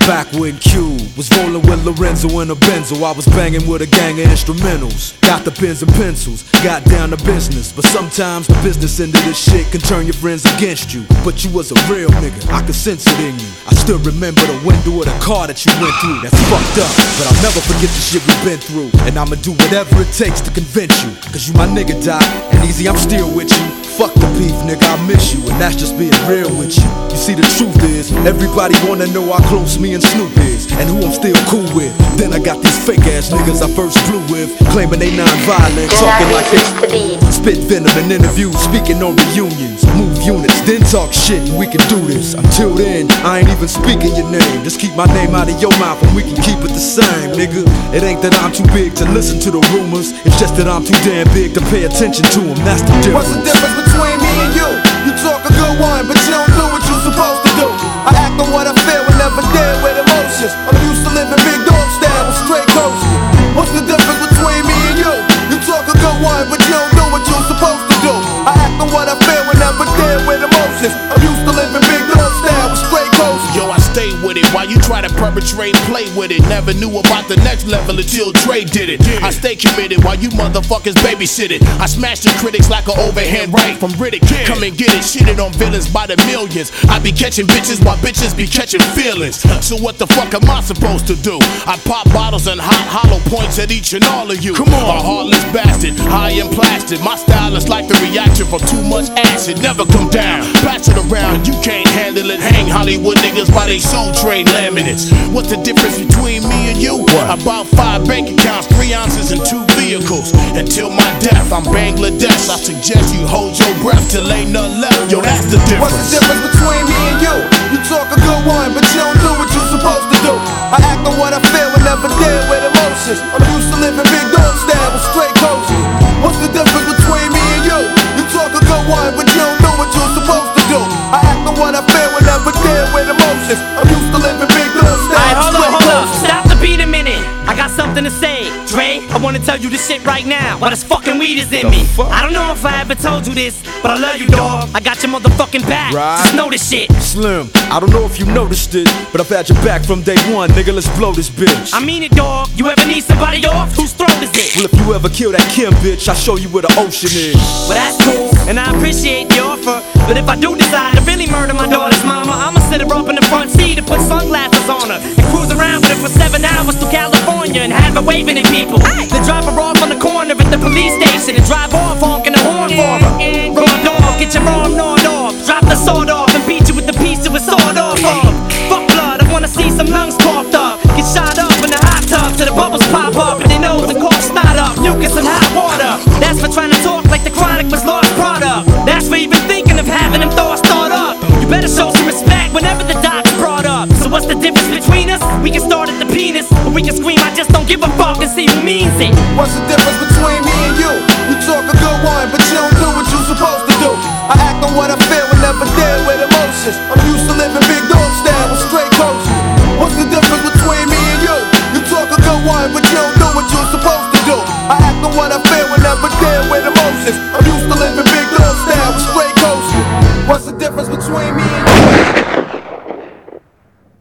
Back when Q was rolling with Lorenzo in a Benzo, I was banging with a gang of instrumentals. Got the pens and pencils, got down to business. But sometimes the business end of this shit can turn your friends against you. But you was a real nigga, I could sense it in you. I still remember the window of the car that you went through. That's fucked up, but I'll never forget the shit we've been through. And I'ma do whatever it takes to convince you. Cause you my nigga, Doc, and easy, I'm still with you. Fuck the beef, nigga, I miss you, and that's just being real with you. You see, the truth is, everybody wanna know how close me and Snoop is, and who I'm still cool with. Then I got these fake ass niggas I first flew with, claiming they non-violent, talking like they spit venom in interviews, speaking on reunions, move units, then talk shit, and we can do this. Until then, I ain't even speaking your name. Just keep my name out of your mouth, and we can keep it the same, nigga. It ain't that I'm too big to listen to the rumors, it's just that I'm too damn big to pay attention to them. That's the difference. What's the difference between me and you? You talk a good one, but you don't do what you're supposed to do. I act on what I feel and never deal with emotions. I'm used to living big dog style with straight coasting. What's the difference between me and you? You talk a good one, but you don't do what you're supposed to do. I act on what I feel and never deal with emotions. I'm used to living big dog style with straight coasting. Yo, I stay with it while you try to perpetrate and play with it. Never knew about the next level until Dre did it. I stay committed while you motherfuckers babysit it. I smash the critics like an overhand right from Riddick. Come and get it, shitted on villains by the millions. I be catching bitches while bitches be catching feelings. So what the fuck am I supposed to do? I pop bottles and hot hollow points at each and all of you. Come on, a heartless bastard, high and plastic. My style is like the reaction from too much acid. Never come down, pass it around, you can't handle it. Hang Hollywood niggas by they soul train laminates. What's the difference between me and you? About 5 bank accounts, 3 ounces and 2 vehicles. Until my death, I'm Bangladesh. I suggest you hold your breath till ain't nothing left. Yo, that's the difference. What's the difference between me and you? You talk a good one, but you don't do what you're supposed to do. I act on what I feel and never deal with emotions. I'm used to living big dog style with straight coasting. What's the difference between me and you? You talk a good one, but you don't do what you're supposed to do. I act on what I feel and never deal with emotions. I'm used to living big dog style. Alright, hold up. Stop the beat a minute. I got something to say. Dre, I wanna tell you this shit right now while this fucking weed is in me. I don't know if I ever told you this, but I love you, dog. I got your motherfucking back. Just know this shit. Slim, I don't know if you noticed it, but I've had your back from day one, nigga. Let's blow this bitch. I mean it, dog. You ever need somebody off? Whose throat is it? Well, if you ever kill that Kim bitch, I'll show you where the ocean is. Well, that's cool, and I appreciate the offer. But if I do decide to really murder my daughter's mama, I'ma sit her up in the front seat and put sunglasses on her and cruise around with her for 7 hours to California and have her waving at people. Then drop her off on the corner at the police station and drive off honking the horn for her. Raw dog, get your arm gnawed off. Drop the sword off and beat you with the piece of a sword off of. Fuck blood, I wanna see some lungs coughed up. Get shot up in the hot tub till the bubbles pop up and their nose and cough snot up. Mucus and hot water. That's for trying to talk like the Chronic was lost product. That's for even thinking of having them thoughts thought up. You better show some respect whenever the doc's brought up. So what's the difference between us? We can start at the penis, or we can scream I just don't give a fuck and see who means it. What's the difference between me and you? You talk a good one, but you don't do what you're supposed to do. I act on what I feel and never deal with emotions. I'm used to living big dog style with straight coasting. What's the difference between me and you? You talk a good one, but you don't do what you're supposed to do. I act on what I feel and never deal with emotions. I'm used to living big dog style with straight coasting. What's the difference between me and you?